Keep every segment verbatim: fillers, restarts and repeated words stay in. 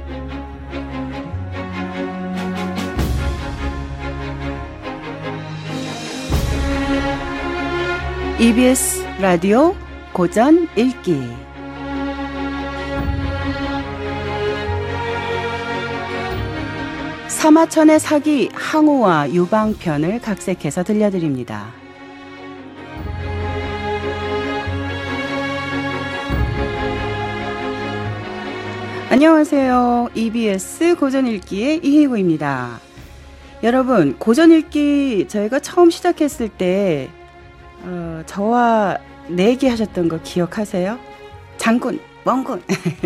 이비에스 라디오 고전 읽기 사마천의 사기 항우와 유방편을 각색해서 들려드립니다. 안녕하세요. 이비에스 고전 읽기의 이희구입니다. 여러분, 고전 읽기 저희가 처음 시작했을 때 어, 저와 내기 하셨던 거 기억하세요? 장군, 멍군.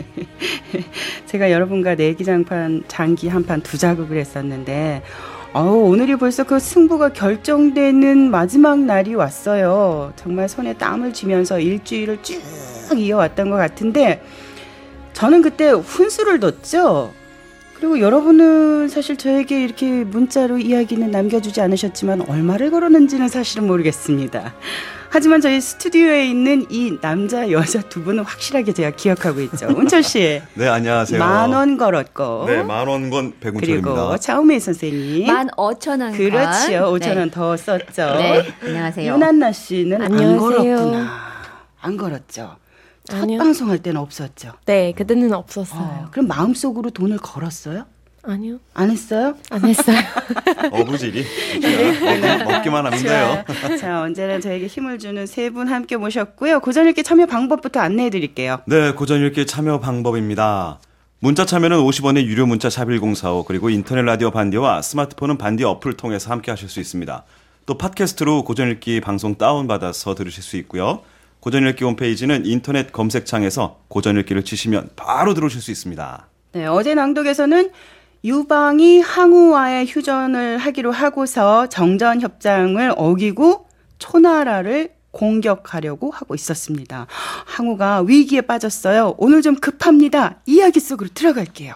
제가 여러분과 내기 장판, 장기 한 판 두 자극을 했었는데 어, 오늘이 벌써 그 승부가 결정되는 마지막 날이 왔어요. 정말 손에 땀을 쥐면서 일주일을 쭉 이어왔던 것 같은데 저는 그때 훈수를 뒀죠. 그리고 여러분은 사실 저에게 이렇게 문자로 이야기는 남겨주지 않으셨지만 얼마를 걸었는지는 사실은 모르겠습니다. 하지만 저희 스튜디오에 있는 이 남자 여자 두 분은 확실하게 제가 기억하고 있죠. 운철 씨. 네, 안녕하세요. 만 원 걸었고. 네, 만 원 건 백운철입니다. 그리고 차우메이 선생님. 만 오천 원. 그렇죠. 오천 원 네. 더 썼죠. 네, 안녕하세요. 윤한나 씨는 안녕하세요. 안 걸었구나. 안 걸었죠. 첫 아니요. 방송할 때는 없었죠. 네, 그때는 없었어요. 어, 그럼 마음속으로 돈을 걸었어요? 아니요. 안 했어요? 안 했어요. 어부질이. 먹, 먹기만 하면 돼요. 자, 언제나 저에게 힘을 주는 세 분 함께 모셨고요. 고전 읽기 참여 방법부터 안내해 드릴게요. 네, 고전 읽기 참여 방법입니다. 문자 참여는 오십 원의 유료 문자 샵 일공사오, 그리고 인터넷 라디오 반디와 스마트폰은 반디 어플을 통해서 함께 하실 수 있습니다. 또 팟캐스트로 고전 읽기 방송 다운받아서 들으실 수 있고요. 고전 읽기 홈페이지는 인터넷 검색창에서 고전 읽기를 치시면 바로 들어오실 수 있습니다. 네, 어제 낭독에서는 유방이 항우와의 휴전을 하기로 하고서 정전협정을 어기고 초나라를 공격하려고 하고 있었습니다. 항우가 위기에 빠졌어요. 오늘 좀 급합니다. 이야기 속으로 들어갈게요.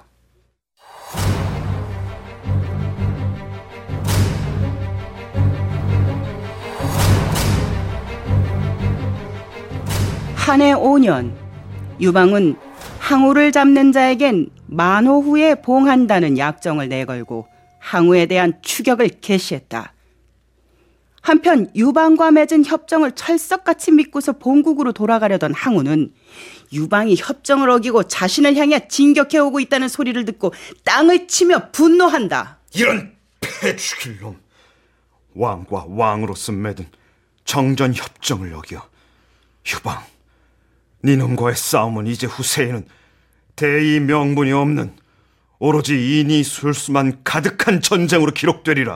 한해 오 년, 유방은 항우를 잡는 자에겐 만호 후에 봉한다는 약정을 내걸고 항우에 대한 추격을 개시했다. 한편 유방과 맺은 협정을 철석같이 믿고서 본국으로 돌아가려던 항우는 유방이 협정을 어기고 자신을 향해 진격해오고 있다는 소리를 듣고 땅을 치며 분노한다. 이런 패죽일 놈! 왕과 왕으로서 맺은 정전협정을 어겨. 유방, 니놈과의 싸움은 이제 후세에는 대의 명분이 없는 오로지 인이 술수만 가득한 전쟁으로 기록되리라.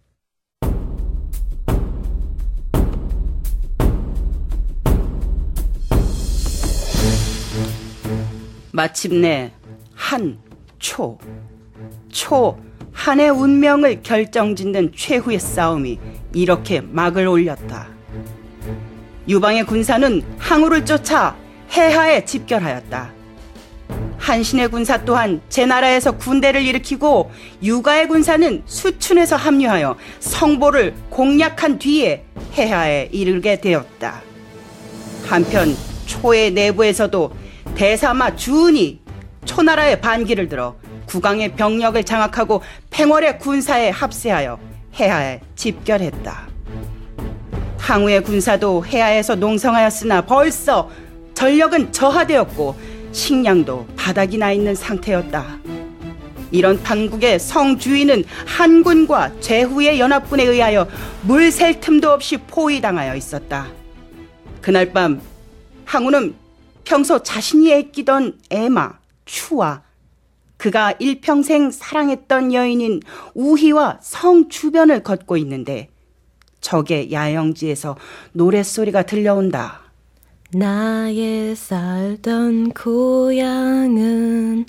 마침내 한, 초, 초, 한의 운명을 결정짓는 최후의 싸움이 이렇게 막을 올렸다. 유방의 군사는 항우를 쫓아 해하에 집결하였다. 한신의 군사 또한 제나라에서 군대를 일으키고 유가의 군사는 수춘에서 합류하여 성보를 공략한 뒤에 해하에 이르게 되었다. 한편 초의 내부에서도 대사마 주은이 초나라의 반기를 들어 국왕의 병력을 장악하고 팽월의 군사에 합세하여 해하에 집결했다. 항우의 군사도 해하에서 농성하였으나 벌써 전력은 저하되었고 식량도 바닥이 나 있는 상태였다. 이런 판국의 성주인은 한군과 제후의 연합군에 의하여 물 셀 틈도 없이 포위당하여 있었다. 그날 밤 항우는 평소 자신이 애끼던 애마 추와 그가 일평생 사랑했던 여인인 우희와 성 주변을 걷고 있는데 적의 야영지에서 노랫소리가 들려온다. 나의 살던 고향은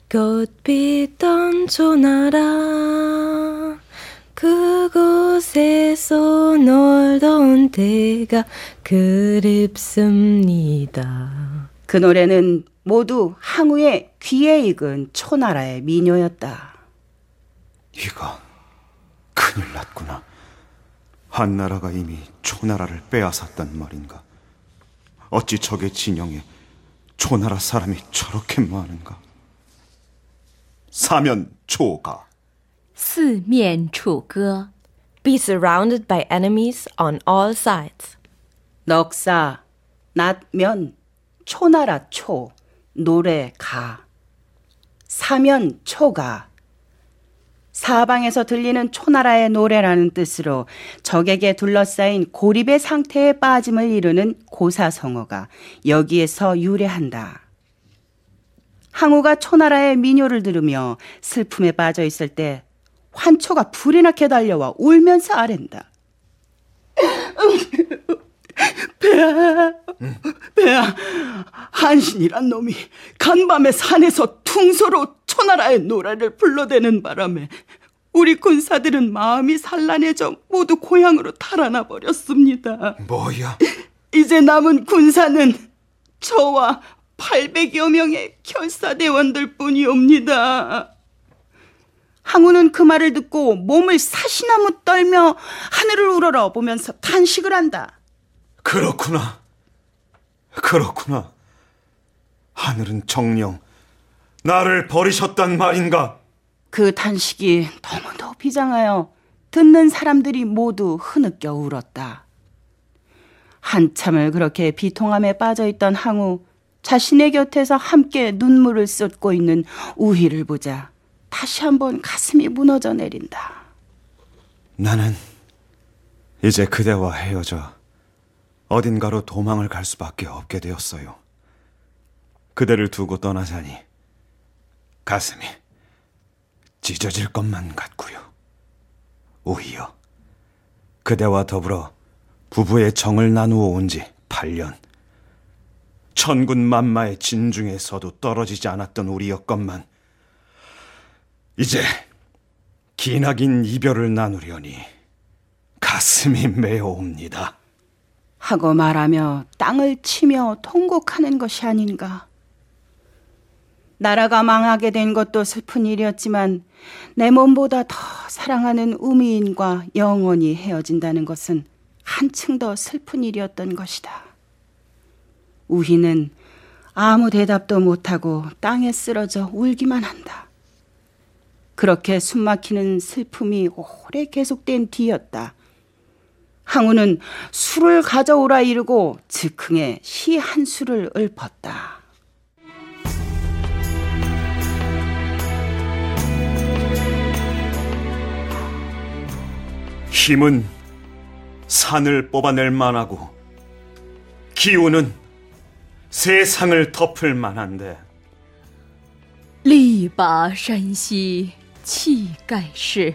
꽃피던 초나라 그곳에서 놀던 때가 그립습니다. 그 노래는 모두 항우의 귀에 익은 초나라의 민요였다. 이거 큰일 났구나. 한나라가 이미 초나라를 빼앗았단 말인가. 어찌 적의 진영에 초나라 사람이 저렇게 많은가. 사면초가. 四面楚歌 Be surrounded by enemies on all sides. 넉사, 낫면, 초나라 초, 노래 가. 사면 초가. 사방에서 들리는 초나라의 노래라는 뜻으로 적에게 둘러싸인 고립의 상태에 빠짐을 이루는 고사성어가 여기에서 유래한다. 항우가 초나라의 민요를 들으며 슬픔에 빠져 있을 때 환초가 불이 나게 달려와 울면서 아랜다. 배야, 배야, 한신이란 놈이 간밤에 산에서 퉁소로 초나라의 노래를 불러대는 바람에 우리 군사들은 마음이 산란해져 모두 고향으로 달아나 버렸습니다. 뭐야? 이제 남은 군사는 저와 팔백여 명의 결사대원들 뿐이옵니다. 항우는 그 말을 듣고 몸을 사시나무 떨며 하늘을 우러러 보면서 탄식을 한다. 그렇구나. 그렇구나. 하늘은 정녕 나를 버리셨단 말인가? 그 탄식이 너무도 비장하여 듣는 사람들이 모두 흐느껴 울었다. 한참을 그렇게 비통함에 빠져있던 항우, 자신의 곁에서 함께 눈물을 쏟고 있는 우희를 보자 다시 한번 가슴이 무너져 내린다. 나는 이제 그대와 헤어져 어딘가로 도망을 갈 수밖에 없게 되었어요. 그대를 두고 떠나자니 가슴이 찢어질 것만 같고요. 오히려 그대와 더불어 부부의 정을 나누어 온 지 팔 년. 천군만마의 진중에서도 떨어지지 않았던 우리였건만 이제 기나긴 이별을 나누려니 가슴이 메어옵니다. 하고 말하며 땅을 치며 통곡하는 것이 아닌가. 나라가 망하게 된 것도 슬픈 일이었지만 내 몸보다 더 사랑하는 우미인과 영원히 헤어진다는 것은 한층 더 슬픈 일이었던 것이다. 우희는 아무 대답도 못하고 땅에 쓰러져 울기만 한다. 그렇게 숨막히는 슬픔이 오래 계속된 뒤였다. 항우는 술을 가져오라 이르고 즉흥에 시 한 수를 읊었다. 힘은 산을 뽑아낼 만하고 기운은 세상을 덮을 만한데 力拔山兮气盖世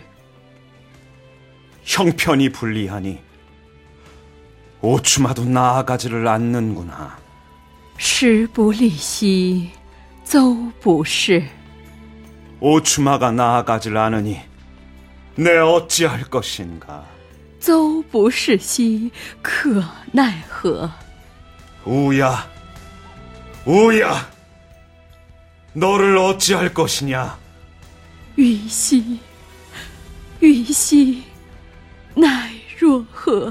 형편이 불리하니 오추마도 나아가지를 않는구나. 时不利兮邹不逝 오추마가 나아가질 않으니 내 어찌할 것인가. 邹不逝兮可奈何 우야, 우야, 너를 어찌할 것이냐. 虞兮虞兮奈若何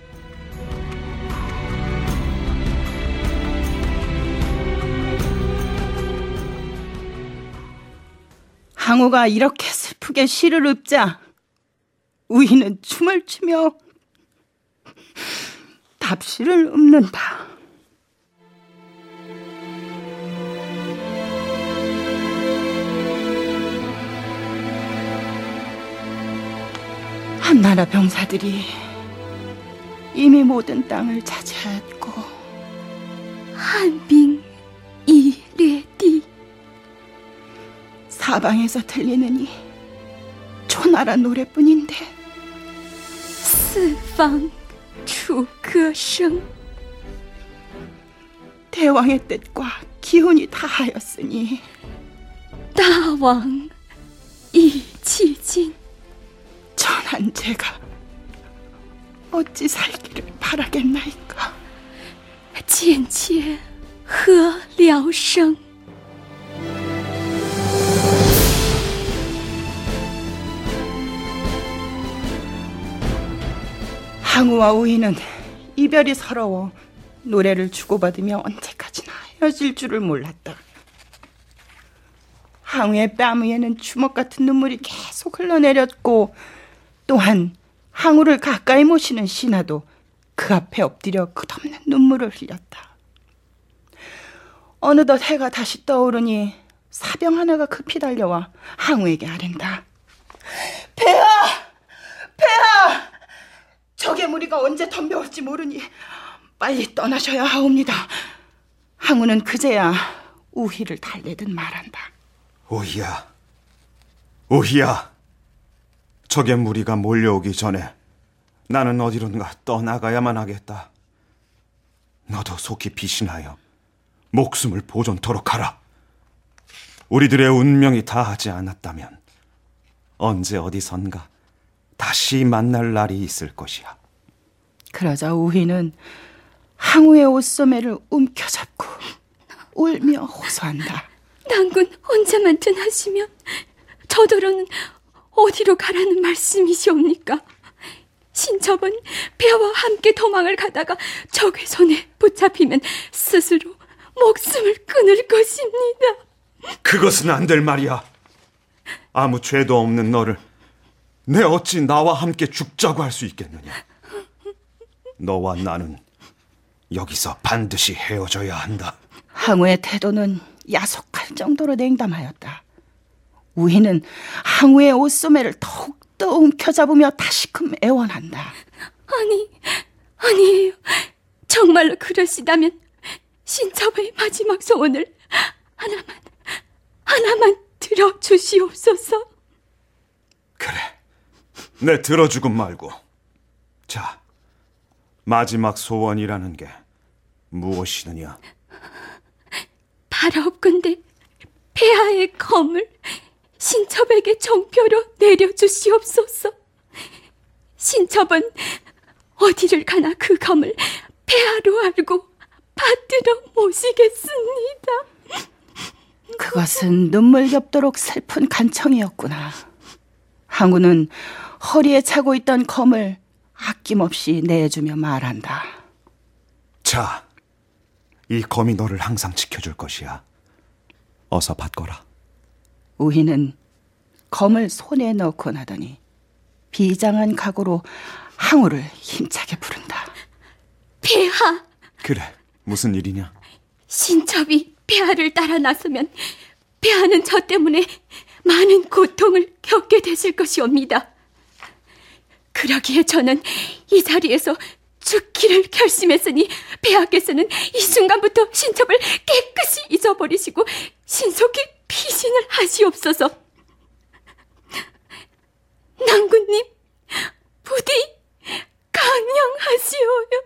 항우가 이렇게 슬프게 시를 읊자 우희는 춤을 추며 답시를 읊는다. 한나라 병사들이 이미 모든 땅을 차지하였고 汉兵已列地 사방에서 들리는 이 초나라 노래뿐인데 四方楚歌声 대왕의 뜻과 기운이 다하였으니 大王已迄今 천한 제가 어찌 살기를 바라겠나이까. 贱妾何聊生 항우와 우희는 이별이 서러워 노래를 주고받으며 언제까지나 헤어질 줄을 몰랐다. 항우의 뺨 위에는 주먹 같은 눈물이 계속 흘러내렸고, 또한 항우를 가까이 모시는 신하도 그 앞에 엎드려 끝없는 눈물을 흘렸다. 어느덧 해가 다시 떠오르니 사병 하나가 급히 달려와 항우에게 아랜다. 폐하! 폐하! 적의 무리가 언제 덤벼올지 모르니 빨리 떠나셔야 하옵니다. 항우는 그제야 우희를 달래듯 말한다. 우희야, 우희야. 적의 무리가 몰려오기 전에 나는 어디론가 떠나가야만 하겠다. 너도 속히 비신하여 목숨을 보존토록 하라. 우리들의 운명이 다하지 않았다면 언제 어디선가 다시 만날 날이 있을 것이야. 그러자 우희는 항우의 옷소매를 움켜잡고 울며 호소한다. 낭군 혼자만 든하시면 저더러는 어디로 가라는 말씀이시옵니까? 신첩은 폐하와 함께 도망을 가다가 적의 손에 붙잡히면 스스로 목숨을 끊을 것입니다. 그것은 안 될 말이야. 아무 죄도 없는 너를 내 어찌 나와 함께 죽자고 할 수 있겠느냐. 너와 나는 여기서 반드시 헤어져야 한다. 항우의 태도는 야속할 정도로 냉담하였다. 우희는 항우의 옷소매를 더욱더 움켜잡으며 다시금 애원한다. 아니, 아니에요. 정말로 그러시다면 신첩의 마지막 소원을 하나만, 하나만 들어주시옵소서. 그래, 내 들어주군 말고. 자, 마지막 소원이라는 게 무엇이느냐? 바라옵건대 폐하의 검을 신첩에게 정표로 내려주시옵소서. 신첩은 어디를 가나 그 검을 폐하로 알고 받들어 모시겠습니다. 그것은 눈물 겹도록 슬픈 간청이었구나. 항우는 허리에 차고 있던 검을 아낌없이 내주며 말한다. 자, 이 검이 너를 항상 지켜줄 것이야. 어서 받거라. 우희는 검을 손에 넣고 나더니 비장한 각오로 항우를 힘차게 부른다. 폐하! 그래, 무슨 일이냐? 신첩이 폐하를 따라 나서면 폐하는 저 때문에 많은 고통을 겪게 되실 것이옵니다. 그러기에 저는 이 자리에서 죽기를 결심했으니 폐하께서는 이 순간부터 신첩을 깨끗이 잊어버리시고 신속히 피신을 하시옵소서. 낭군님, 부디 강령하시오요.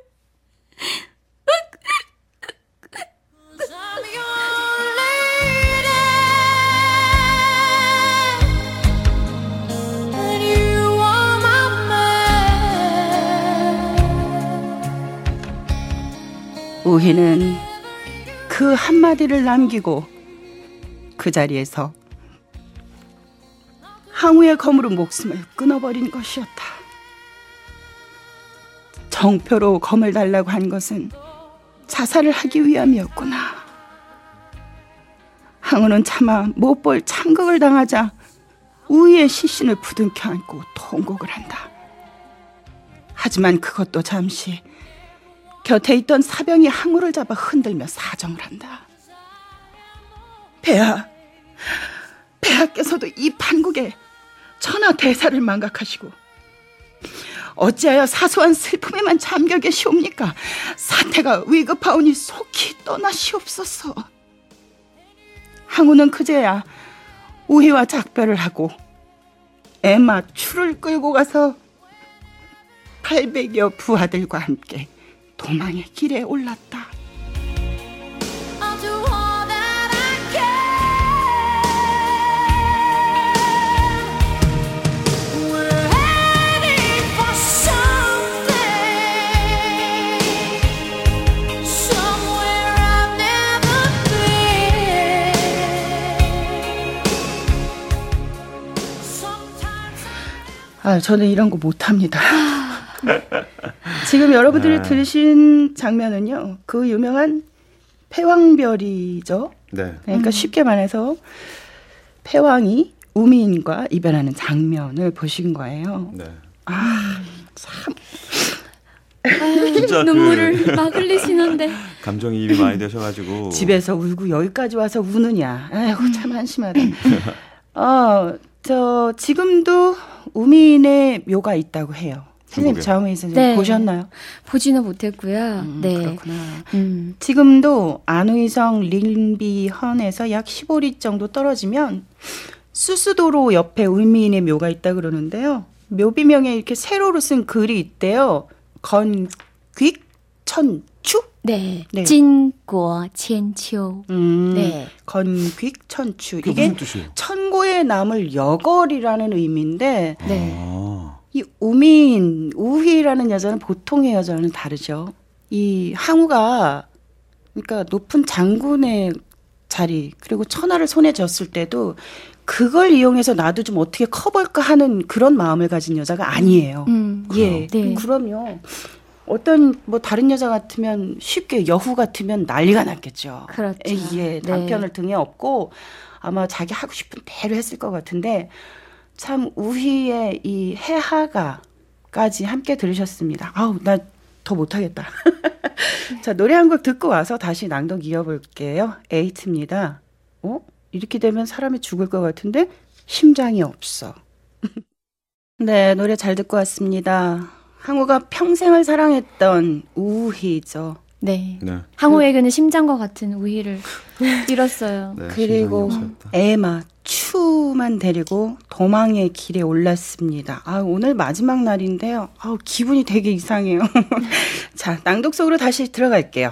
우희는 그 한마디를 남기고 그 자리에서 항우의 검으로 목숨을 끊어버린 것이었다. 정표로 검을 달라고 한 것은 자살을 하기 위함이었구나. 항우는 차마 못 볼 참극을 당하자 우희의 시신을 부둥켜 안고 통곡을 한다. 하지만 그것도 잠시. 곁에 있던 사병이 항우를 잡아 흔들며 사정을 한다. 폐하, 폐하께서도 이 판국에 천하 대사를 망각하시고 어찌하여 사소한 슬픔에만 잠겨 계시옵니까? 사태가 위급하오니 속히 떠나시옵소서. 항우는 그제야 우희와 작별을 하고 애마 추를 끌고 가서 팔백여 부하들과 함께 도망의 길에 올랐다. 아, 저는 이런 거 못합니다. 지금 여러분들이 네. 들으신 장면은요, 그 유명한 패왕별이죠. 네. 그러니까 쉽게 말해서 패왕이 우민과 이별하는 장면을 보신 거예요. 네. 아, 참. 진짜 눈물을 그 막 흘리시는데. 감정이입이 많이 되셔가지고 집에서 울고 여기까지 와서 우느냐. 아이고, 참 한심하다. 어, 저 지금도 우민의 묘가 있다고 해요. 선생님, 중국에. 자우미 선생님 네. 보셨나요? 보지는 못했고요. 음, 네. 그렇구나. 음. 지금도 안의성 링비현에서 약 십오 리 정도 떨어지면 수수도로 옆에 우민의 묘가 있다 그러는데요. 묘비명에 이렇게 세로로 쓴 글이 있대요. 건귀천추? 네. 네. 진고千秋. 음, 네. 건귀천추. 그게 이게 무슨 뜻이에요? 천고에 남을 여걸이라는 의미인데 네. 아, 이 우민, 우희라는 여자는 보통의 여자와는 다르죠. 이 항우가 그러니까 높은 장군의 자리 그리고 천하를 손에 쥐었을 때도 그걸 이용해서 나도 좀 어떻게 커볼까 하는 그런 마음을 가진 여자가 아니에요. 음. 예, 네. 그럼요. 어떤 뭐 다른 여자 같으면 쉽게 여후 같으면 난리가 났겠죠. 그렇죠. 예, 네. 남편을 등에 업고 아마 자기 하고 싶은 대로 했을 것 같은데 참 우희의 이 해하가까지 함께 들으셨습니다. 아우 나 더 못하겠다. 자, 노래 한 곡 듣고 와서 다시 낭독 이어볼게요. 에이트입니다. 어? 이렇게 되면 사람이 죽을 것 같은데 심장이 없어. 네, 노래 잘 듣고 왔습니다. 항우가 평생을 사랑했던 우희죠. 네. 네. 항우에게는 심장과 같은 우희를 잃었어요. 네, 그리고 심장이 없었다. 에마, 추만 데리고 도망의 길에 올랐습니다. 아, 오늘 마지막 날인데요. 아, 기분이 되게 이상해요. 자, 낭독 속으로 다시 들어갈게요.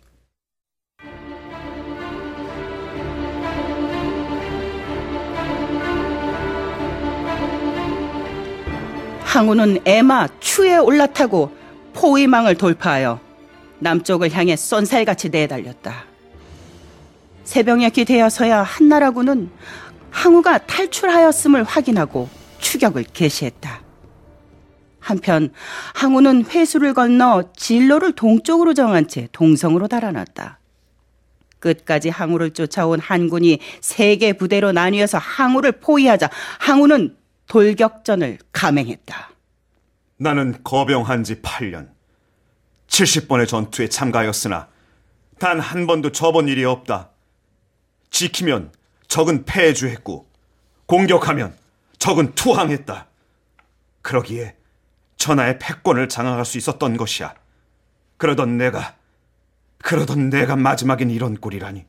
항우는 에마, 추에 올라타고 포위망을 돌파하여 남쪽을 향해 쏜살같이 내달렸다. 새벽녘이 되어서야 한나라군은 항우가 탈출하였음을 확인하고 추격을 개시했다. 한편 항우는 회수를 건너 진로를 동쪽으로 정한 채 동성으로 달아났다. 끝까지 항우를 쫓아온 한군이 세 개 부대로 나뉘어서 항우를 포위하자 항우는 돌격전을 감행했다. 나는 거병한 지 팔 년, 칠십 번의 전투에 참가하였으나 단 한 번도 져본 일이 없다. 지키면 적은 패주했고 공격하면 적은 투항했다. 그러기에 천하의 패권을 장악할 수 있었던 것이야. 그러던 내가, 그러던 내가 마지막엔 이런 꼴이라니.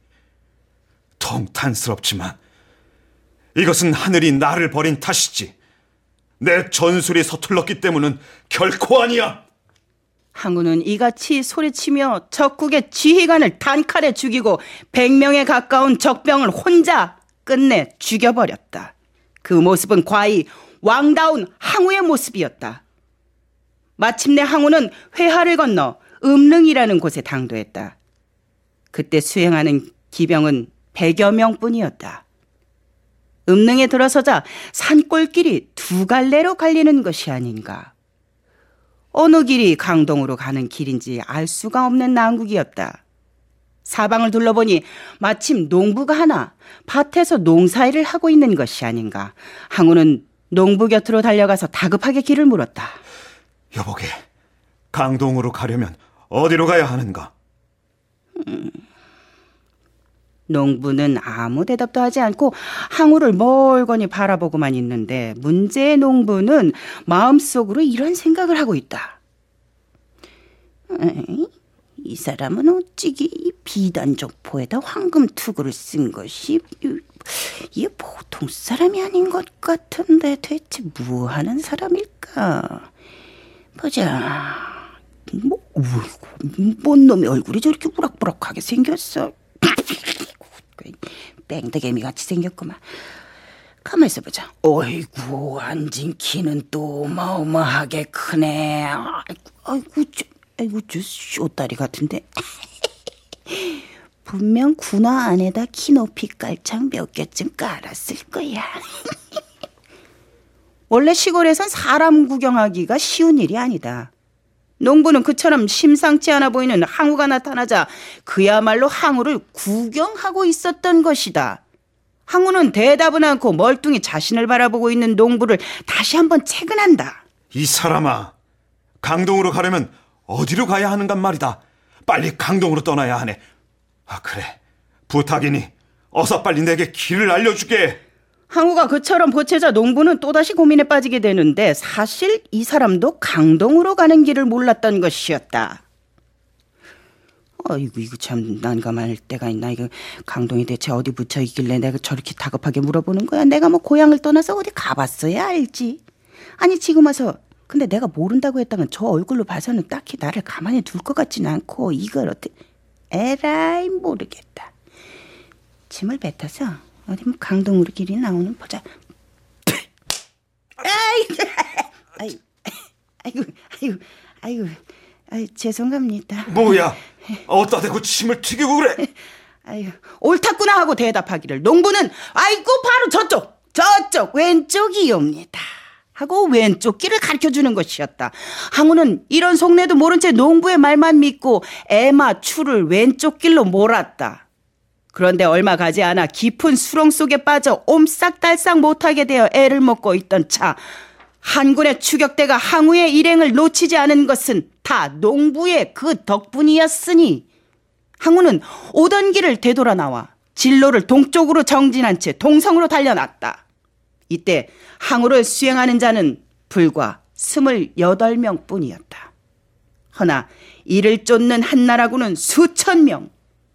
통탄스럽지만 이것은 하늘이 나를 버린 탓이지. 내 전술이 서툴렀기 때문은 결코 아니야. 항우는 이같이 소리치며 적국의 지휘관을 단칼에 죽이고 백 명에 가까운 적병을 혼자 끝내 죽여버렸다. 그 모습은 과히 왕다운 항우의 모습이었다. 마침내 항우는 회하를 건너 음릉이라는 곳에 당도했다. 그때 수행하는 기병은 백여 명뿐이었다. 음릉에 들어서자 산골길이 두 갈래로 갈리는 것이 아닌가. 어느 길이 강동으로 가는 길인지 알 수가 없는 난국이었다. 사방을 둘러보니 마침 농부가 하나 밭에서 농사일을 하고 있는 것이 아닌가. 항우는 농부 곁으로 달려가서 다급하게 길을 물었다. 여보게, 강동으로 가려면 어디로 가야 하는가? 음, 농부는 아무 대답도 하지 않고 항우를 멀거니 바라보고만 있는데 문제의 농부는 마음속으로 이런 생각을 하고 있다. 에이, 이 사람은 어찌기 이 비단족포에다 황금 투구를 쓴 것이 이게 보통 사람이 아닌 것 같은데 대체 뭐 하는 사람일까? 보자. 뭐, 뭔 놈의 얼굴이 저렇게 우락부락하게 생겼어. 땡땡개미 같이 생겼구만. 가만 있어 보자. 어이구, 앉은 키는 또 어마어마하게 크네. 아이고, 아이고, 저, 아이고, 저 쇼다리 같은데. 분명 군화 안에다 키 높이 깔창 몇 개쯤 깔았을 거야. 원래 시골에선 사람 구경하기가 쉬운 일이 아니다. 농부는 그처럼 심상치 않아 보이는 항우가 나타나자 그야말로 항우를 구경하고 있었던 것이다. 항우는 대답은 않고 멀뚱히 자신을 바라보고 있는 농부를 다시 한번 채근한다. 이 사람아, 강동으로 가려면 어디로 가야 하는간 말이다. 빨리 강동으로 떠나야 하네. 아, 그래. 부탁이니 어서 빨리 내게 길을 알려주게. 항우가 그처럼 보채자 농부는 또다시 고민에 빠지게 되는데 사실 이 사람도 강동으로 가는 길을 몰랐던 것이었다. 어이구, 이거 참 난감할 때가 있나. 이거 강동이 대체 어디 붙어 있길래 내가 저렇게 다급하게 물어보는 거야. 내가 뭐 고향을 떠나서 어디 가봤어야 알지. 아니 지금 와서 근데 내가 모른다고 했다면 저 얼굴로 봐서는 딱히 나를 가만히 둘 것 같지는 않고 이걸 어떻게 에라이 모르겠다. 짐을 뱉어서 어디 뭐 강동으로 길이 나오는 보자. 아이고, 아이고, 아이고, 아이고, 아이고, 아이고, 죄송합니다. 뭐야? 어디다 대고 침을 튀기고 그래? 아이고, 옳았구나 하고 대답하기를 농부는 아이고 바로 저쪽, 저쪽 왼쪽이옵니다. 하고 왼쪽 길을 가르쳐주는 것이었다. 항우는 이런 속내도 모른 채 농부의 말만 믿고 애마 추를 왼쪽 길로 몰았다. 그런데 얼마 가지 않아 깊은 수렁 속에 빠져 옴싹달싹 못하게 되어 애를 먹고 있던 차, 한군의 추격대가 항우의 일행을 놓치지 않은 것은 다 농부의 그 덕분이었으니 항우는 오던 길을 되돌아 나와 진로를 동쪽으로 정진한 채 동성으로 달려났다. 이때 항우를 수행하는 자는 불과 스물여덟 명뿐이었다. 허나 이를 쫓는 한나라군은 수천 명.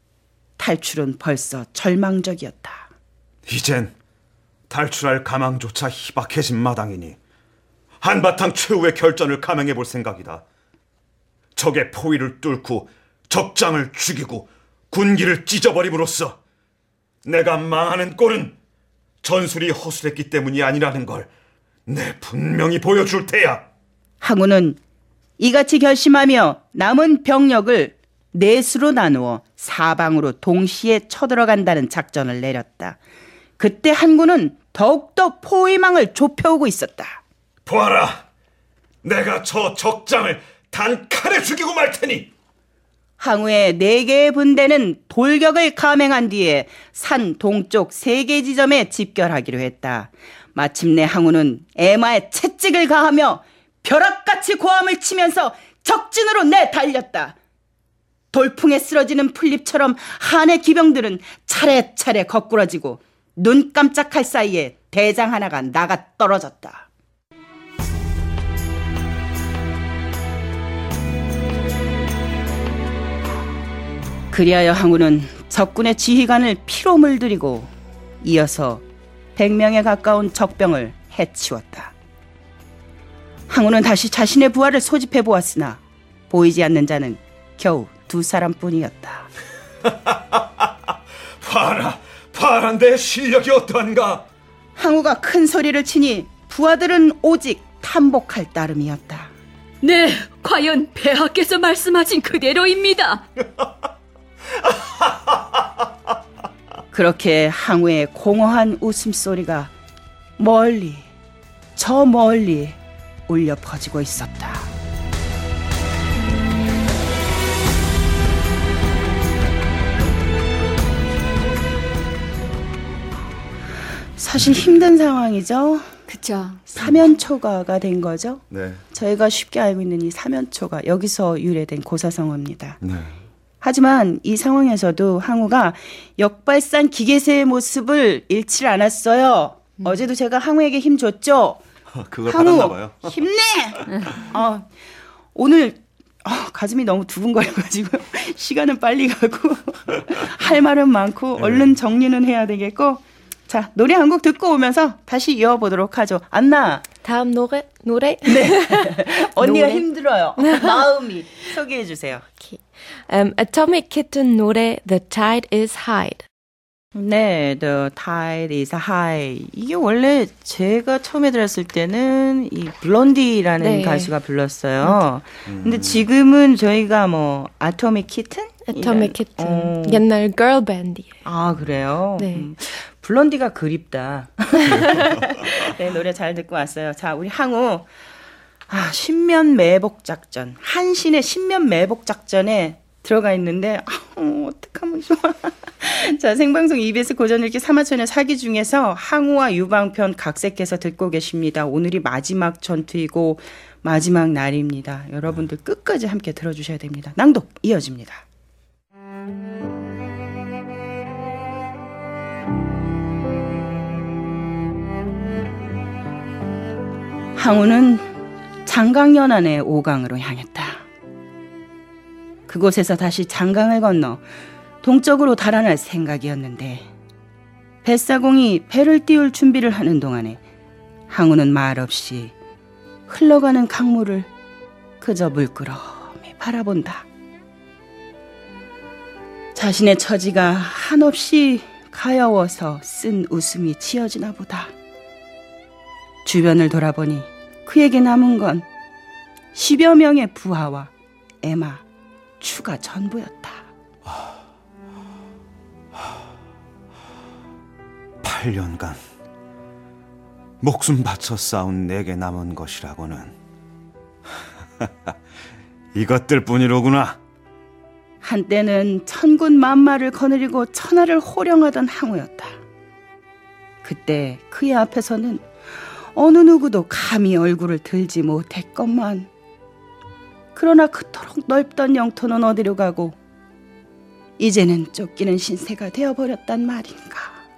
탈출은 벌써 절망적이었다. 이젠 탈출할 가망조차 희박해진 마당이니 한바탕 최후의 결전을 감행해 볼 생각이다. 적의 포위를 뚫고 적장을 죽이고 군기를 찢어버림으로써 내가 망하는 꼴은 전술이 허술했기 때문이 아니라는 걸 내 분명히 보여줄 테야. 항우는 이같이 결심하며 남은 병력을 넷으로 나누어 사방으로 동시에 쳐들어간다는 작전을 내렸다. 그때 한군은 더욱더 포위망을 좁혀오고 있었다. 보아라, 내가 저 적장을 단칼에 죽이고 말 테니. 항우의 네 개의 분대는 돌격을 감행한 뒤에 산 동쪽 세 개 지점에 집결하기로 했다. 마침내 항우는 애마에 채찍을 가하며 벼락같이 고함을 치면서 적진으로 내달렸다. 돌풍에 쓰러지는 풀잎처럼 한의 기병들은 차례차례 거꾸러지고 눈 깜짝할 사이에 대장 하나가 나가 떨어졌다. 그리하여 항우는 적군의 지휘관을 피로 물들이고 이어서 백 명에 가까운 적병을 해치웠다. 항우는 다시 자신의 부하를 소집해 보았으나 보이지 않는 자는 겨우 두 사람뿐이었다. 봐라, 봐라 내 실력이 어떠한가. 항우가 큰 소리를 치니 부하들은 오직 탐복할 따름이었다. 네, 과연 폐하께서 말씀하신 그대로입니다. 그렇게 항우의 공허한 웃음소리가 멀리, 저 멀리 울려 퍼지고 있었다. 사실 힘든 상황이죠. 그쵸. 사면초가가 된 거죠. 네. 저희가 쉽게 알고 있는 이 사면초가 여기서 유래된 고사성어입니다. 네. 하지만 이 상황에서도 항우가 역발산 기계세의 모습을 잃지 않았어요. 음. 어제도 제가 항우에게 힘 줬죠. 그걸 항우, 받았나 봐요. 힘내! 어, 오늘 어, 가슴이 너무 두근거려가지고 시간은 빨리 가고 할 말은 많고 네. 얼른 정리는 해야 되겠고, 자, 노래 한 곡 듣고 오면서 다시 이어보도록 하죠. 안나. 다음 노래? 노래? 네. 언니가 노래? 힘들어요. 마음이. 소개해 주세요. Okay. Um, Atomic Kitten 노래 The Tide is High. 네, The Tide is High. 이게 원래 제가 처음에 들었을 때는 이 블론디라는 네. 가수가 불렀어요. 음. 근데 지금은 저희가 뭐 Atomic Kitten? Atomic Kitten. 어. 옛날 girl band이에요. 아, 그래요? 네. 음. 블론디가 그립다. 네, 노래 잘 듣고 왔어요. 자, 우리 항우. 아, 신면 매복 작전. 한신의 신면 매복 작전에 들어가 있는데 어, 어떡하면 좋아. 자, 생방송 이비에스 고전읽기 삼화천의 사기 중에서 항우와 유방편 각색해서 듣고 계십니다. 오늘이 마지막 전투이고 마지막 날입니다. 여러분들 끝까지 함께 들어주셔야 됩니다. 낭독 이어집니다. 항우는 장강연안의 오강으로 향했다. 그곳에서 다시 장강을 건너 동쪽으로 달아날 생각이었는데 뱃사공이 배를 띄울 준비를 하는 동안에 항우는 말없이 흘러가는 강물을 그저 물끄러미 바라본다. 자신의 처지가 한없이 가여워서 쓴 웃음이 지어지나 보다. 주변을 돌아보니 그에게 남은 건 십여 명의 부하와 에마, 추가 전부였다. 팔 년간 목숨 바쳐 싸운 내게 남은 것이라고는 이것들 뿐이로구나. 한때는 천군 만마를 거느리고 천하를 호령하던 항우였다. 그때 그의 앞에서는 어느 누구도 감히 얼굴을 들지 못했건만 그러나 그토록 넓던 영토는 어디로 가고 이제는 쫓기는 신세가 되어버렸단 말인가.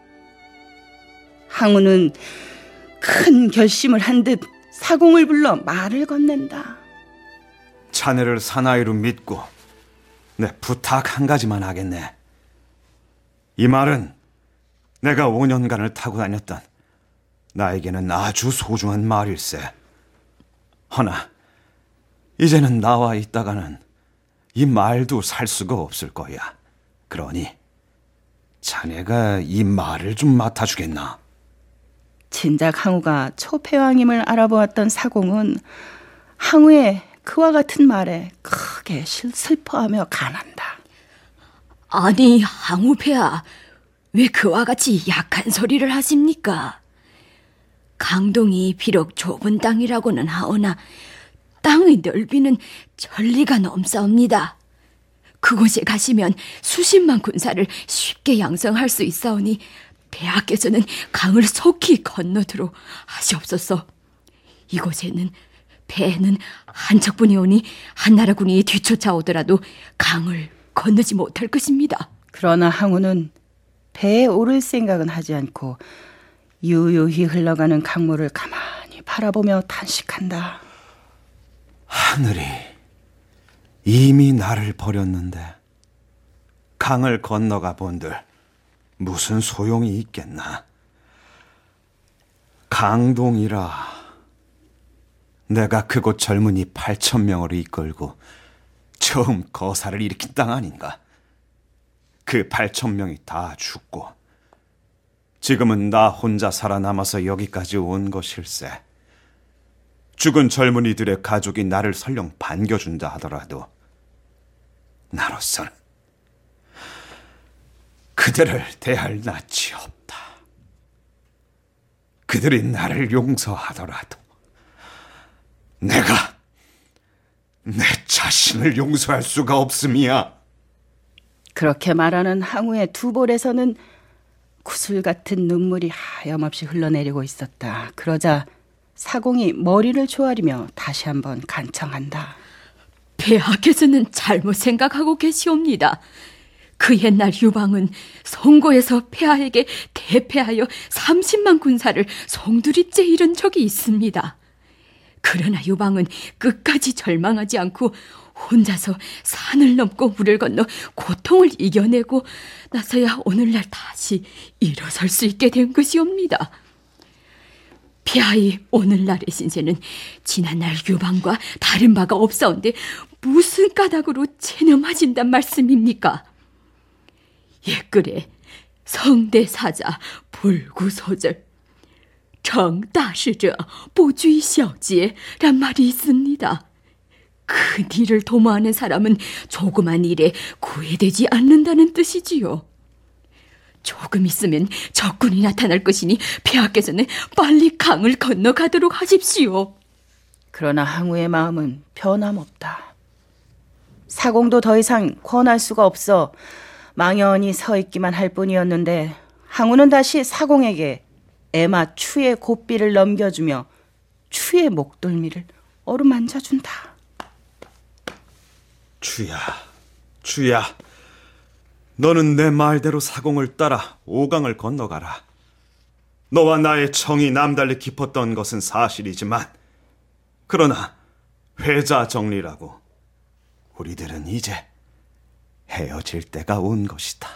항우는 큰 결심을 한 듯 사공을 불러 말을 건넨다. 자네를 사나이로 믿고 내 부탁 한 가지만 하겠네. 이 말은 내가 오 년간을 타고 다녔던 나에게는 아주 소중한 말일세. 허나 이제는 나와 있다가는 이 말도 살 수가 없을 거야. 그러니 자네가 이 말을 좀 맡아주겠나? 진작 항우가 초패왕임을 알아보았던 사공은 항우의 그와 같은 말에 크게 슬퍼하며 간한다. 아니, 항우폐하, 왜 그와 같이 약한 소리를 하십니까? 강동이 비록 좁은 땅이라고는 하오나 땅의 넓이는 천리가 넘사옵니다. 그곳에 가시면 수십만 군사를 쉽게 양성할 수 있사오니 폐하께서는 강을 속히 건너도록 하시옵소서. 이곳에는 배는 한 척뿐이 오니 한나라군이 뒤쫓아오더라도 강을 건너지 못할 것입니다. 그러나 항우는 배에 오를 생각은 하지 않고 유유히 흘러가는 강물을 가만히 바라보며 탄식한다. 하늘이 이미 나를 버렸는데 강을 건너가 본들 무슨 소용이 있겠나. 강동이라 내가 그곳 젊은이 팔천 명을 이끌고 처음 거사를 일으킨 땅 아닌가. 그 팔천 명이 다 죽고 지금은 나 혼자 살아남아서 여기까지 온 것일세. 죽은 젊은이들의 가족이 나를 설령 반겨준다 하더라도 나로서는 그들을 대할 낯이 없다. 그들이 나를 용서하더라도 내가 내 자신을 용서할 수가 없음이야. 그렇게 말하는 항우의 두 볼에서는 구슬 같은 눈물이 하염없이 흘러내리고 있었다. 그러자 사공이 머리를 조아리며 다시 한번 간청한다. 폐하께서는 잘못 생각하고 계시옵니다. 그 옛날 유방은 송고에서 폐하에게 대패하여 삼십만 군사를 송두리째 잃은 적이 있습니다. 그러나 유방은 끝까지 절망하지 않고 혼자서 산을 넘고 물을 건너 고통을 이겨내고 나서야 오늘날 다시 일어설 수 있게 된 것이옵니다. 폐하의 오늘날의 신세는 지난날 유방과 다른 바가 없사온데 무슨 까닭으로 체념하신단 말씀입니까? 옛글에 성대사자 불구소절 정다시者보주의시어지란 말이 있습니다. 큰 일을 도모하는 사람은 조그만 일에 구애되지 않는다는 뜻이지요. 조금 있으면 적군이 나타날 것이니 폐하께서는 빨리 강을 건너가도록 하십시오. 그러나 항우의 마음은 변함없다. 사공도 더 이상 권할 수가 없어 망연히 서 있기만 할 뿐이었는데 항우는 다시 사공에게 애마 추의 고삐를 넘겨주며 추의 목덜미를 어루만져준다. 추야, 추야. 너는 내 말대로 사공을 따라 오강을 건너가라. 너와 나의 정이 남달리 깊었던 것은 사실이지만 그러나 회자 정리라고 우리들은 이제 헤어질 때가 온 것이다.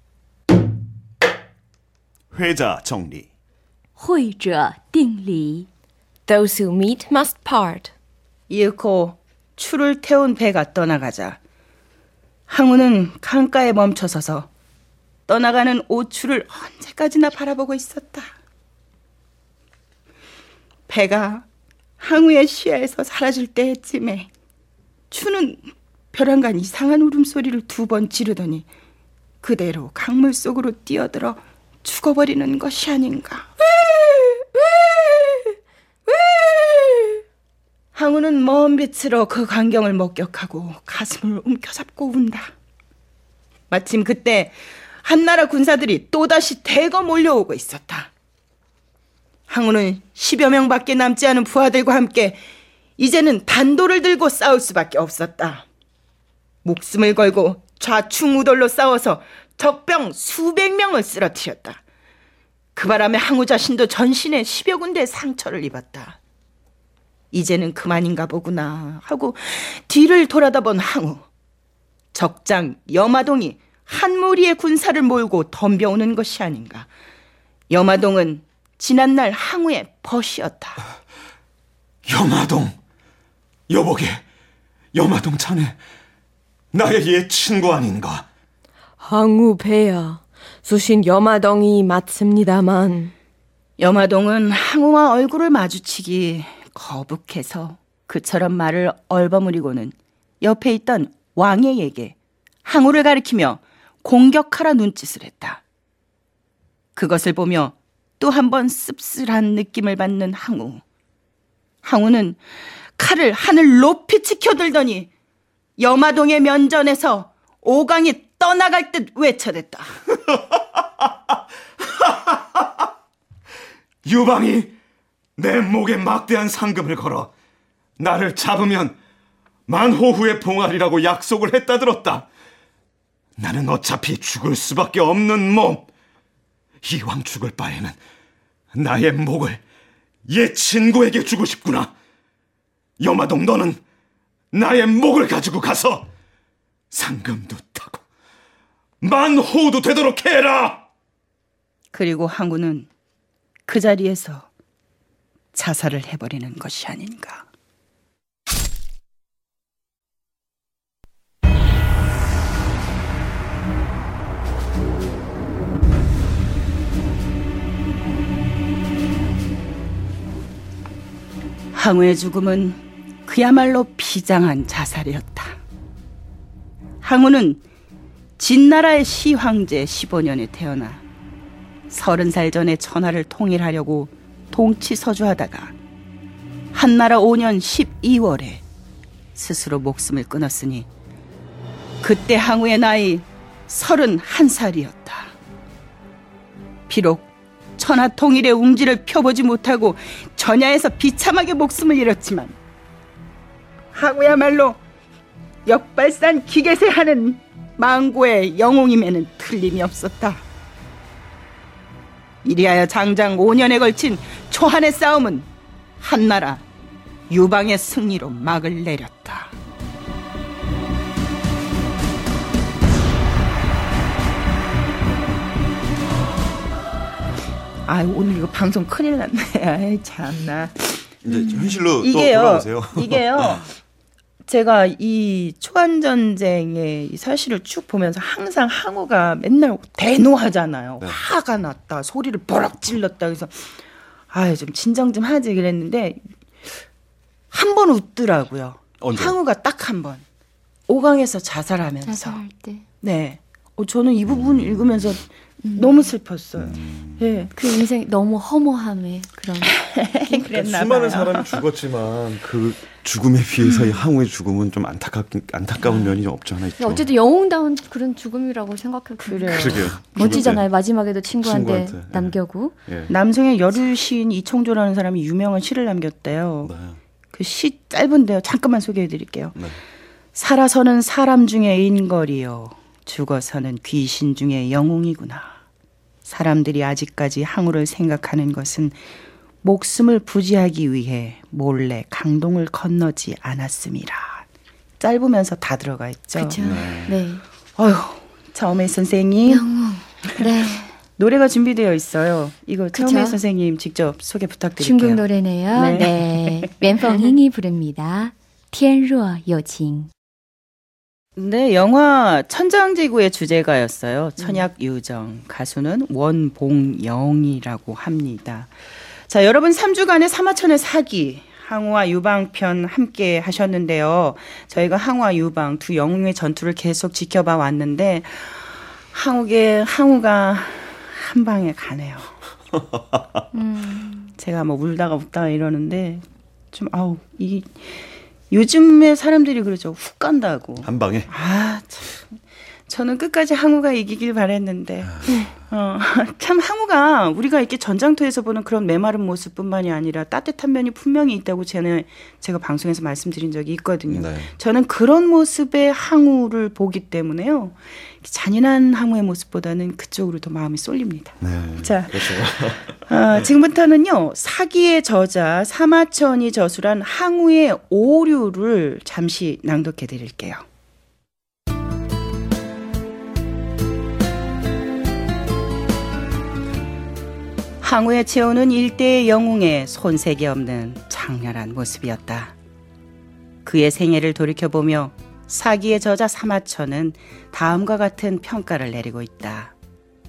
회자 정리. 会者定理， Those who meet must part. 이윽고 추를 태운 배가 떠나가자 항우는 강가에 멈춰서서 떠나가는 오추를 언제까지나 바라보고 있었다. 배가 항우의 시야에서 사라질 때쯤에 추는 벼랑간 이상한 울음소리를 두 번 지르더니 그대로 강물 속으로 뛰어들어 죽어버리는 것이 아닌가. 항우는 먼 빛으로 그 광경을 목격하고 가슴을 움켜잡고 운다. 마침 그때 한나라 군사들이 또다시 대거 몰려오고 있었다. 항우는 십여 명밖에 남지 않은 부하들과 함께 이제는 단도를 들고 싸울 수밖에 없었다. 목숨을 걸고 좌충우돌로 싸워서 적병 수백 명을 쓰러뜨렸다. 그 바람에 항우 자신도 전신에 십여 군데 상처를 입었다. 이제는 그만인가 보구나 하고 뒤를 돌아다본 항우. 적장 여마동이 한 무리의 군사를 몰고 덤벼오는 것이 아닌가. 여마동은 지난날 항우의 벗이었다. 여마동, 여보게, 여마동 자네 나의 옛 친구 아닌가? 항우 폐하, 수신 여마동이 맞습니다만. 여마동은 항우와 얼굴을 마주치기 거북해서 그처럼 말을 얼버무리고는 옆에 있던 왕에게 항우를 가리키며 공격하라 눈짓을 했다. 그것을 보며 또 한 번 씁쓸한 느낌을 받는 항우. 항우는 칼을 하늘 높이 치켜들더니 여마동의 면전에서 오강이 떠나갈 듯 외쳐댔다. 유방이 내 목에 막대한 상금을 걸어 나를 잡으면 만호 후에 봉하리라고 약속을 했다 들었다. 나는 어차피 죽을 수밖에 없는 몸. 이왕 죽을 바에는 나의 목을 옛 친구에게 주고 싶구나. 여마동, 너는 나의 목을 가지고 가서 상금도 타고 만호도 되도록 해라. 그리고 항우는 그 자리에서 자살을 해버리는 것이 아닌가. 항우의 죽음은 그야말로 비장한 자살이었다. 항우는 진나라의 시황제 십오 년에 태어나 서른 살 전에 천하를 통일하려고 동치서주하다가 한나라 오 년 십이 월에 스스로 목숨을 끊었으니 그때 항우의 나이 서른한 살이었다. 비록 천하 통일의 웅지를 펴보지 못하고 전야에서 비참하게 목숨을 잃었지만 항우야말로 역발산 기계세하는 망고의 영웅임에는 틀림이 없었다. 이리하여 장장 오 년에 걸친 초한의 싸움은 한나라 유방의 승리로 막을 내렸다. 아, 오늘 이거 방송 큰일 났네. 아이, 참나. 이제 현실로 또 이게요, 돌아오세요. 이게요. 제가 이 초안전쟁의 이 사실을 쭉 보면서 항상 항우가 맨날 대노하잖아요. 네. 화가 났다, 소리를 버럭 질렀다. 그래서 아유, 좀 진정 좀 하지 그랬는데 한 번 웃더라고요. 언제? 항우가 딱 한 번. 오강에서 자살하면서. 자살할 때. 네. 어, 저는 이 부분 읽으면서 너무 슬펐어요. 음. 예. 그 인생 너무 허무함에 그런. 그랬나 수많은 봐요. 사람이 죽었지만 그 죽음에 비해서 이 항우의 죽음은 좀 안타깝, 안타까운 면이 없지 않아 있죠. 어쨌든 영웅다운 그런 죽음이라고 생각해요. 그래요. 그러게요. 멋지잖아요. 마지막에도 친구한테, 친구한테, 예. 남겨고. 예. 남성의 여류시인 이청조라는 사람이 유명한 시를 남겼대요. 네. 그 시 짧은데요. 잠깐만 소개해드릴게요. 네. 살아서는 사람 중에 인걸이요. 죽어서는 귀신 중에 영웅이구나. 사람들이 아직까지 항우를 생각하는 것은 목숨을 부지하기 위해 몰래 강동을 건너지 않았음이라. 짧으면서 다 들어가 있죠. 그렇죠. 네. 네. 어휴, 처음에 선생님 영웅. 네. 노래가 준비되어 있어요. 이거 그쵸? 처음에 선생님 직접 소개 부탁드릴게요. 중국 노래네요. 네. 네. 웬펑잉이 부릅니다. 天若有情. 네, 영화 천장지구의 주제가였어요. 천약유정. 가수는 원봉영이라고 합니다. 자, 여러분 삼 주간의 사마천의 사기, 항우와 유방편 함께 하셨는데요. 저희가 항우와 유방 두 영웅의 전투를 계속 지켜봐 왔는데 항우게 항우가 한 방에 가네요. 음. 제가 뭐 울다가 웃다가 이러는데 좀 아우 이 요즘에 사람들이 그러죠. 훅 간다고. 한 방에. 아, 참. 저는 끝까지 항우가 이기길 바랬는데. 어, 참 항우가 우리가 이렇게 전장터에서 보는 그런 메마른 모습뿐만이 아니라 따뜻한 면이 분명히 있다고 저는 제가 방송에서 말씀드린 적이 있거든요. 네. 저는 그런 모습의 항우를 보기 때문에요. 잔인한 항우의 모습보다는 그쪽으로 더 마음이 쏠립니다. 네. 자, 그렇죠. 어, 지금부터는요. 사기의 저자 사마천이 저술한 항우의 오류를 잠시 낭독해 드릴게요. 항우의 체온은 일대의 영웅의 손색이 없는 장렬한 모습이었다. 그의 생애를 돌이켜보며 사기의 저자 사마천은 다음과 같은 평가를 내리고 있다.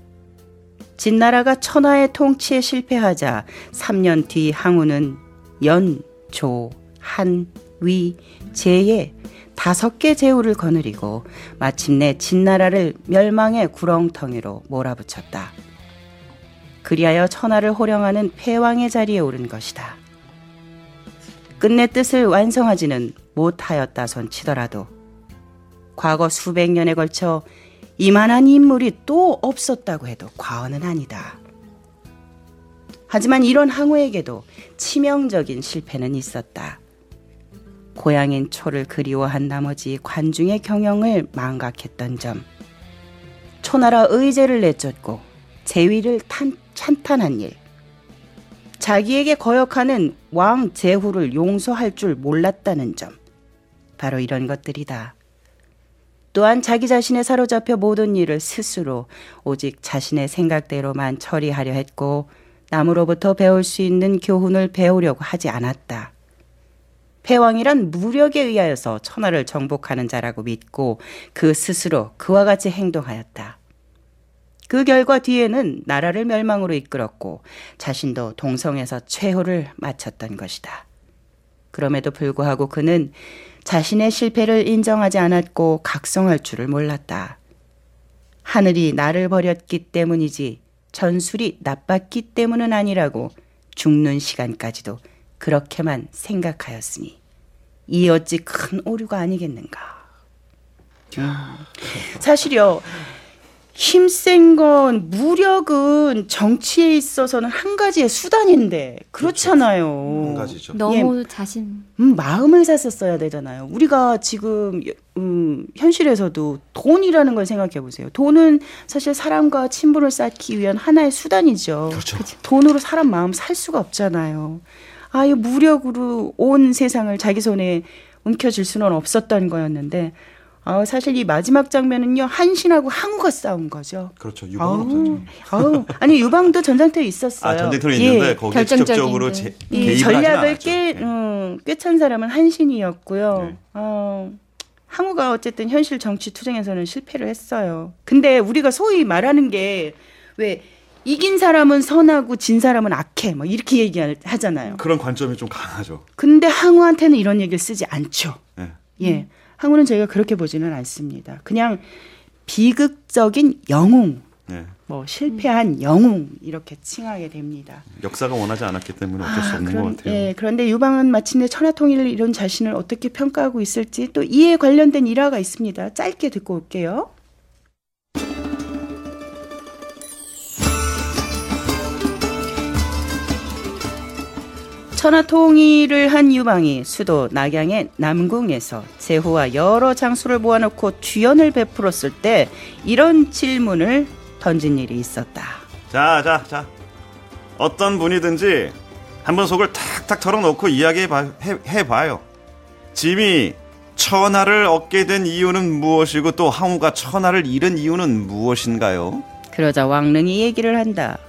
진나라가 천하의 통치에 실패하자 삼 년 뒤 항우는 연, 조, 한, 위, 제의 다섯 개 제후를 거느리고 마침내 진나라를 멸망의 구렁텅이로 몰아붙였다. 그리하여 천하를 호령하는 패왕의 자리에 오른 것이다. 끝내 뜻을 완성하지는 못하였다손 치더라도 과거 수백 년에 걸쳐 이만한 인물이 또 없었다고 해도 과언은 아니다. 하지만 이런 항우에게도 치명적인 실패는 있었다. 고향인 초를 그리워한 나머지 관중의 경영을 망각했던 점, 초나라 의제를 내쫓고 제위를 탄, 찬탄한 일, 자기에게 거역하는 왕 제후를 용서할 줄 몰랐다는 점, 바로 이런 것들이다. 또한 자기 자신에 사로잡혀 모든 일을 스스로 오직 자신의 생각대로만 처리하려 했고 남으로부터 배울 수 있는 교훈을 배우려고 하지 않았다. 패왕이란 무력에 의하여서 천하를 정복하는 자라고 믿고 그 스스로 그와 같이 행동하였다. 그 결과 뒤에는 나라를 멸망으로 이끌었고 자신도 동성에서 최후를 마쳤던 것이다. 그럼에도 불구하고 그는 자신의 실패를 인정하지 않았고 각성할 줄을 몰랐다. 하늘이 나를 버렸기 때문이지 전술이 나빴기 때문은 아니라고 죽는 시간까지도 그렇게만 생각하였으니 이 어찌 큰 오류가 아니겠는가. 음. 사실요. 힘센 건 무력은 정치에 있어서는 한 가지의 수단인데 그렇잖아요. 한 가지죠. 너무 자신. 음, 마음을 샀었어야 되잖아요. 우리가 지금 음, 현실에서도 돈이라는 걸 생각해 보세요. 돈은 사실 사람과 친분을 쌓기 위한 하나의 수단이죠. 그렇죠. 돈으로 사람 마음 살 수가 없잖아요. 아예 무력으로 온 세상을 자기 손에 움켜쥘 수는 없었던 거였는데 아, 사실 이 마지막 장면은요 한신하고 항우가 싸운 거죠. 그렇죠. 유방은 없었죠. 아우, 아니 유방도 전장터에 있었어요. 아, 전쟁터에 있는데 예. 거기에 직접적으로 제, 이 개입을 전략을 하진 꽤, 않았죠. 음, 꿰찬 사람은 한신이었고요. 네. 어, 항우가 어쨌든 현실 정치 투쟁에서는 실패를 했어요. 근데 우리가 소위 말하는 게 왜 이긴 사람은 선하고 진 사람은 악해 뭐 이렇게 얘기하잖아요. 그런 관점이 좀 강하죠. 근데 항우한테는 이런 얘기를 쓰지 않죠. 네. 예, 항우는 저희가 그렇게 보지는 않습니다. 그냥 비극적인 영웅. 네. 뭐 실패한 영웅 이렇게 칭하게 됩니다. 역사가 원하지 않았기 때문에 어쩔 수 없는 그런, 것 같아요. 예, 그런데 유방은 마침내 천하통일을 이룬 자신을 어떻게 평가하고 있을지 또 이에 관련된 일화가 있습니다. 짧게 듣고 올게요. 천하통일을 한 유방이 수도 낙양의 남궁에서 제후와 여러 장수를 모아놓고 주연을 베풀었을 때 이런 질문을 던진 일이 있었다. 자, 자, 자. 어떤 분이든지 한번 속을 탁탁 털어놓고 이야기해봐요. 짐이 천하를 얻게 된 이유는 무엇이고 또 항우가 천하를 잃은 이유는 무엇인가요? 그러자 왕릉이 얘기를 한다.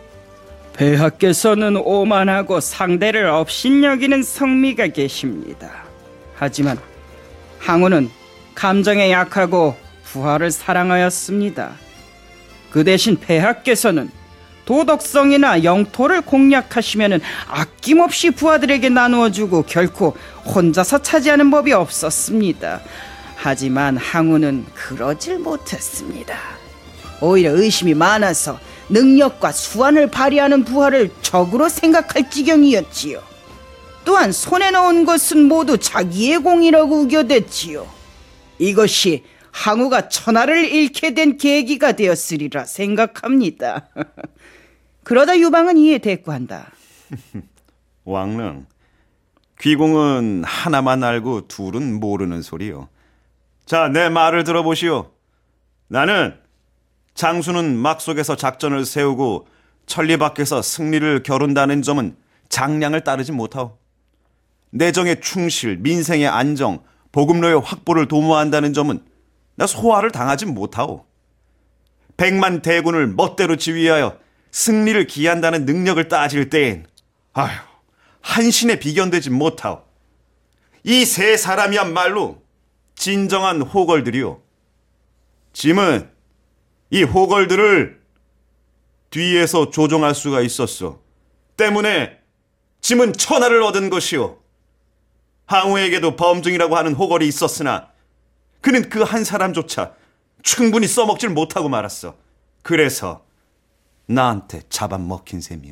폐하께서는 오만하고 상대를 업신여기는 성미가 계십니다. 하지만 항우는 감정에 약하고 부하를 사랑하였습니다. 그 대신 폐하께서는 도덕성이나 영토를 공략하시면은 아낌없이 부하들에게 나누어주고 결코 혼자서 차지하는 법이 없었습니다. 하지만 항우는 그러질 못했습니다. 오히려 의심이 많아서 능력과 수완을 발휘하는 부하를 적으로 생각할 지경이었지요. 또한 손에 넣은 것은 모두 자기의 공이라고 우겨댔지요. 이것이 항우가 천하를 잃게 된 계기가 되었으리라 생각합니다. 그러다 유방은 이에 대꾸한다. 왕릉, 귀공은 하나만 알고 둘은 모르는 소리요. 자, 내 말을 들어보시오. 나는 장수는 막 속에서 작전을 세우고 천리 밖에서 승리를 겨룬다는 점은 장량을 따르지 못하오. 내정의 충실, 민생의 안정, 보급로의 확보를 도모한다는 점은 나 소화를 당하지 못하오. 백만 대군을 멋대로 지휘하여 승리를 기한다는 능력을 따질 때엔 아휴, 한신에 비견되지 못하오. 이 세 사람이야말로 진정한 호걸들이오. 짐은 이 호걸들을 뒤에서 조종할 수가 있었어. 때문에 짐은 천하를 얻은 것이오. 항우에게도 범증이라고 하는 호걸이 있었으나 그는 그 한 사람조차 충분히 써먹질 못하고 말았어. 그래서 나한테 잡아먹힌 셈이오.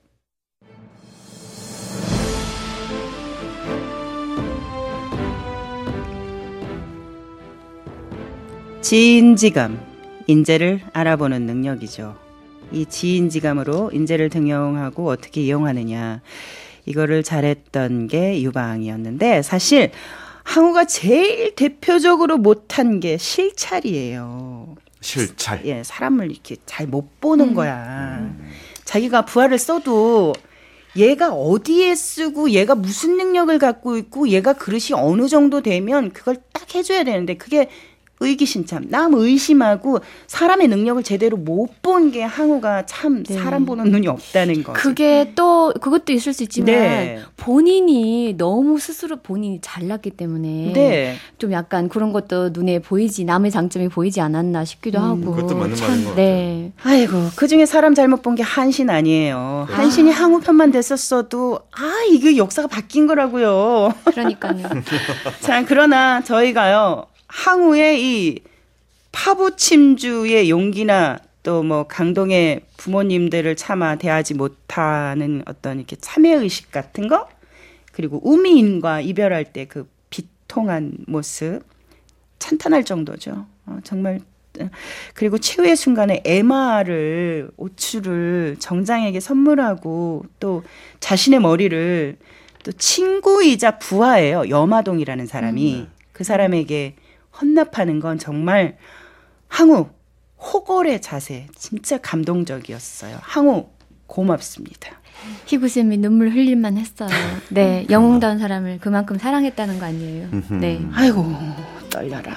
지인지감, 인재를 알아보는 능력이죠. 이 지인지감으로 인재를 등용하고 어떻게 이용하느냐, 이거를 잘했던 게 유방이었는데 사실 항우가 제일 대표적으로 못한 게 실찰이에요. 실찰. 예, 사람을 이렇게 잘 못 보는 음. 거야. 음. 자기가 부하를 써도 얘가 어디에 쓰고 얘가 무슨 능력을 갖고 있고 얘가 그릇이 어느 정도 되면 그걸 딱 해줘야 되는데 그게 의기심참, 남 의심하고 사람의 능력을 제대로 못 본 게 항우가 참 네. 사람 보는 눈이 없다는 거죠. 그게 또 그것도 있을 수 있지만 네. 본인이 너무 스스로 본인이 잘났기 때문에 네. 좀 약간 그런 것도 눈에 보이지 남의 장점이 보이지 않았나 싶기도 음, 하고. 그것도 맞는 참, 말인 것 네. 같아요. 아이고, 그중에 사람 잘못 본 게 한신 아니에요. 네. 한신이 항우 편만 됐었어도 아 이게 역사가 바뀐 거라고요. 그러니까요. 자, 그러나 저희가요. 항우의 이 파부침주의 용기나 또 뭐 강동의 부모님들을 차마 대하지 못하는 어떤 이렇게 참회의식 같은 거, 그리고 우미인과 이별할 때 그 비통한 모습 찬탄할 정도죠. 어, 정말. 그리고 최후의 순간에 에마를 오추를 정장에게 선물하고 또 자신의 머리를 또 친구이자 부하예요. 염화동이라는 사람이 음. 그 사람에게 헌납하는 건 정말 항우 호걸의 자세 진짜 감동적이었어요. 항우 고맙습니다. 희구쌤이 눈물 흘릴만 했어요. 네, 영웅다운 사람을 그만큼 사랑했다는 거 아니에요. 네. 아이고 떨려라.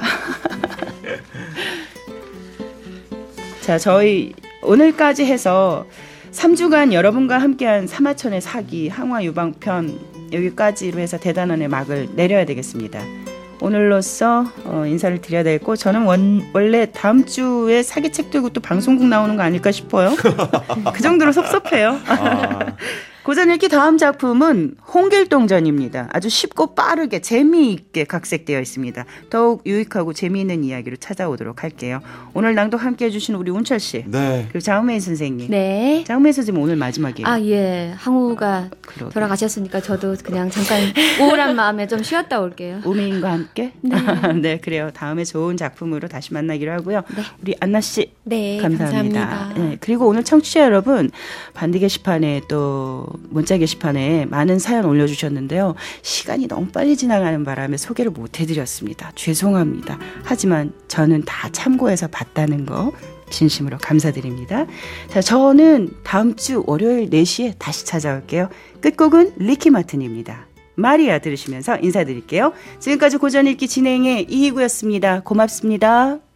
자, 저희 오늘까지 해서 삼 주간 여러분과 함께한 사마천의 사기 항화 유방편 여기까지로 해서 대단원의 막을 내려야 되겠습니다. 오늘로써 어, 인사를 드려야 되고 저는 원, 원래 다음 주에 사기책 들고 또 방송국 나오는 거 아닐까 싶어요. 그 정도로 섭섭해요. 아. 고전 읽기 다음 작품은 홍길동전입니다. 아주 쉽고 빠르게 재미있게 각색되어 있습니다. 더욱 유익하고 재미있는 이야기로 찾아오도록 할게요. 오늘 낭독 함께해 주신 우리 운철 씨. 네. 그리고 장은매 선생님. 네. 장은매 선생님 오늘 마지막이에요. 아, 예. 항우가 그러게. 돌아가셨으니까 저도 그냥 잠깐 우울한 마음에 좀 쉬었다 올게요. 우미인과 함께. 네. 네, 그래요. 다음에 좋은 작품으로 다시 만나기로 하고요. 네. 우리 안나 씨. 네, 감사합니다. 감사합니다. 네, 그리고 오늘 청취자 여러분 반디 게시판에 또 문자 게시판에 많은 사연 올려주셨는데요. 시간이 너무 빨리 지나가는 바람에 소개를 못 해드렸습니다. 죄송합니다. 하지만 저는 다 참고해서 봤다는 거 진심으로 감사드립니다. 자, 저는 다음 주 월요일 네 시에 다시 찾아올게요. 끝곡은 리키 마틴입니다. 마리아 들으시면서 인사드릴게요. 지금까지 고전 읽기 진행의 이희구였습니다. 고맙습니다.